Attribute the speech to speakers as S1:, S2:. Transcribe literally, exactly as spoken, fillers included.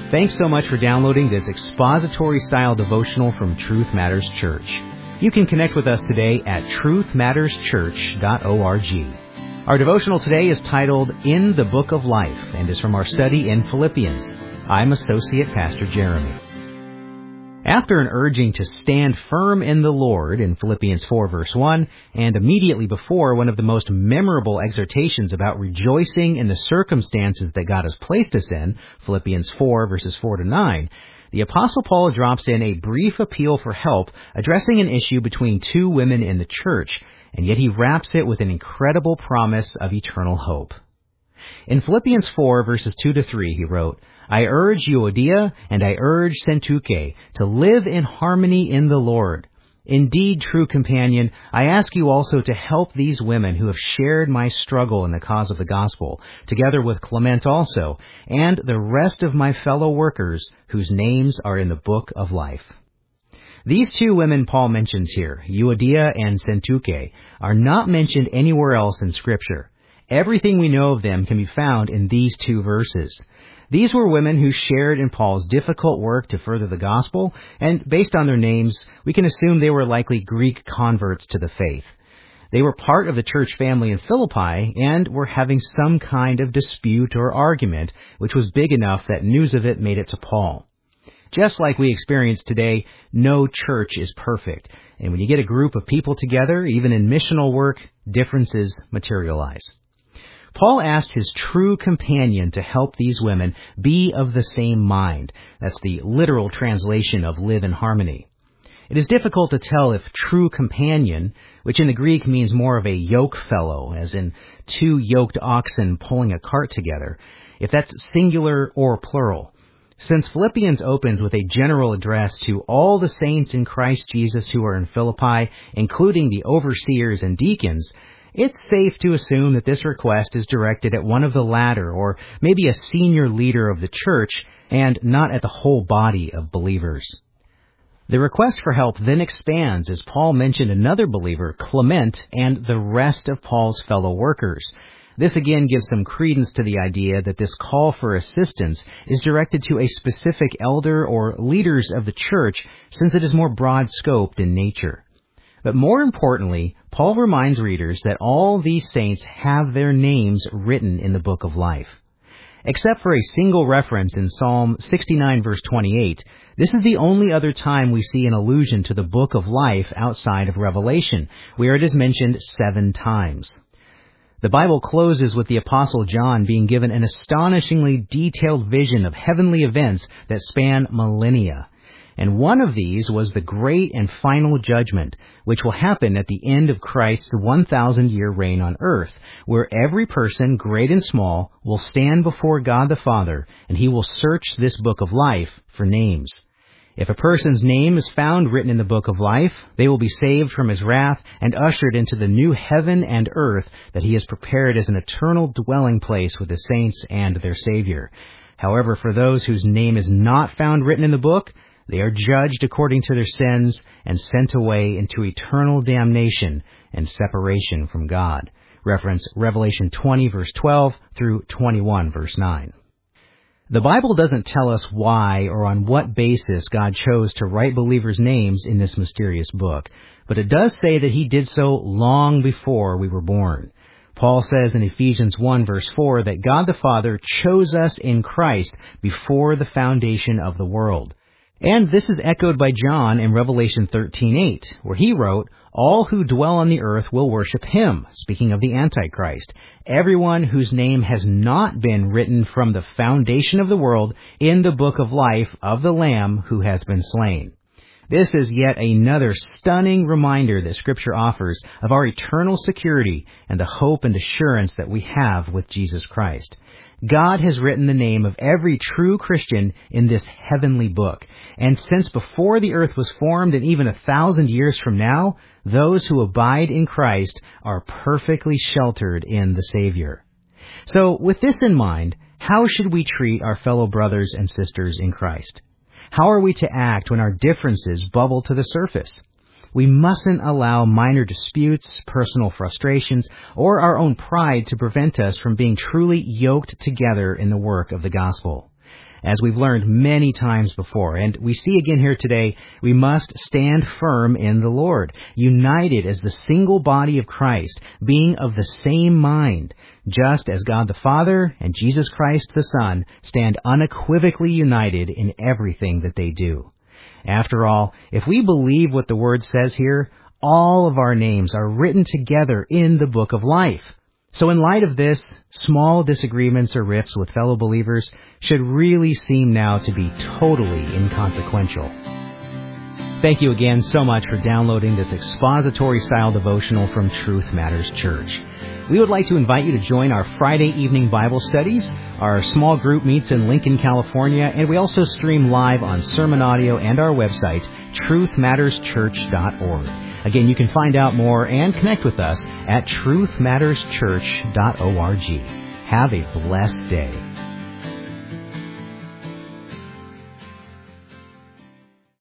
S1: Thanks so much for downloading this expository-style devotional from Truth Matters Church. You can connect with us today at truth matters church dot org. Our devotional today is titled In the Book of Life and is from our study in Philippians. I'm Associate Pastor Jeremy. After an urging to stand firm in the Lord in Philippians four verse one, and immediately before one of the most memorable exhortations about rejoicing in the circumstances that God has placed us in, Philippians four verses four to nine, the Apostle Paul drops in a brief appeal for help addressing an issue between two women in the church, and yet he wraps it with an incredible promise of eternal hope. In Philippians four verses two to three, he wrote, I urge Euodia and I urge Syntyche to live in harmony in the Lord. Indeed, true companion, I ask you also to help these women who have shared my struggle in the cause of the gospel, together with Clement also, and the rest of my fellow workers whose names are in the book of life. These two women Paul mentions here, Euodia and Syntyche, are not mentioned anywhere else in Scripture. Everything we know of them can be found in these two verses. These were women who shared in Paul's difficult work to further the gospel, and based on their names, we can assume they were likely Greek converts to the faith. They were part of the church family in Philippi and were having some kind of dispute or argument, which was big enough that news of it made it to Paul. Just like we experience today, no church is perfect, and when you get a group of people together, even in missional work, differences materialize. Paul asked his true companion to help these women be of the same mind. That's the literal translation of live in harmony. It is difficult to tell if true companion, which in the Greek means more of a yoke fellow, as in two yoked oxen pulling a cart together, if that's singular or plural. Since Philippians opens with a general address to all the saints in Christ Jesus who are in Philippi, including the overseers and deacons, it's safe to assume that this request is directed at one of the latter, or maybe a senior leader of the church, and not at the whole body of believers. The request for help then expands as Paul mentioned another believer, Clement, and the rest of Paul's fellow workers. This again gives some credence to the idea that this call for assistance is directed to a specific elder or leaders of the church, since it is more broad-scoped in nature. But more importantly, Paul reminds readers that all these saints have their names written in the book of life. Except for a single reference in Psalm sixty-nine verse twenty-eight, this is the only other time we see an allusion to the book of life outside of Revelation, where it is mentioned seven times. The Bible closes with the Apostle John being given an astonishingly detailed vision of heavenly events that span millennia. And one of these was the great and final judgment, which will happen at the end of Christ's one thousand year reign on earth, where every person, great and small, will stand before God the Father, and he will search this book of life for names. If a person's name is found written in the book of life, they will be saved from his wrath and ushered into the new heaven and earth that he has prepared as an eternal dwelling place with the saints and their Savior. However, for those whose name is not found written in the book, they are judged according to their sins and sent away into eternal damnation and separation from God. Reference Revelation twenty verse twelve through twenty-one verse nine. The Bible doesn't tell us why or on what basis God chose to write believers' names in this mysterious book, but it does say that he did so long before we were born. Paul says in Ephesians one verse four that God the Father chose us in Christ before the foundation of the world. And this is echoed by John in Revelation thirteen eight, where he wrote, all who dwell on the earth will worship him, speaking of the Antichrist, everyone whose name has not been written from the foundation of the world in the book of life of the Lamb who has been slain. This is yet another stunning reminder that Scripture offers of our eternal security and the hope and assurance that we have with Jesus Christ. God has written the name of every true Christian in this heavenly book. And since before the earth was formed and even a thousand years from now, those who abide in Christ are perfectly sheltered in the Savior. So with this in mind, how should we treat our fellow brothers and sisters in Christ? How are we to act when our differences bubble to the surface? We mustn't allow minor disputes, personal frustrations, or our own pride to prevent us from being truly yoked together in the work of the gospel. As we've learned many times before, and we see again here today, we must stand firm in the Lord, united as the single body of Christ, being of the same mind, just as God the Father and Jesus Christ the Son stand unequivocally united in everything that they do. After all, if we believe what the Word says here, all of our names are written together in the book of life. So in light of this, small disagreements or rifts with fellow believers should really seem now to be totally inconsequential. Thank you again so much for downloading this expository-style devotional from Truth Matters Church. We would like to invite you to join our Friday evening Bible studies. Our small group meets in Lincoln, California, and we also stream live on sermon audio and our website, truth matters church dot org. Again, you can find out more and connect with us at truth matters church dot org. Have a blessed day.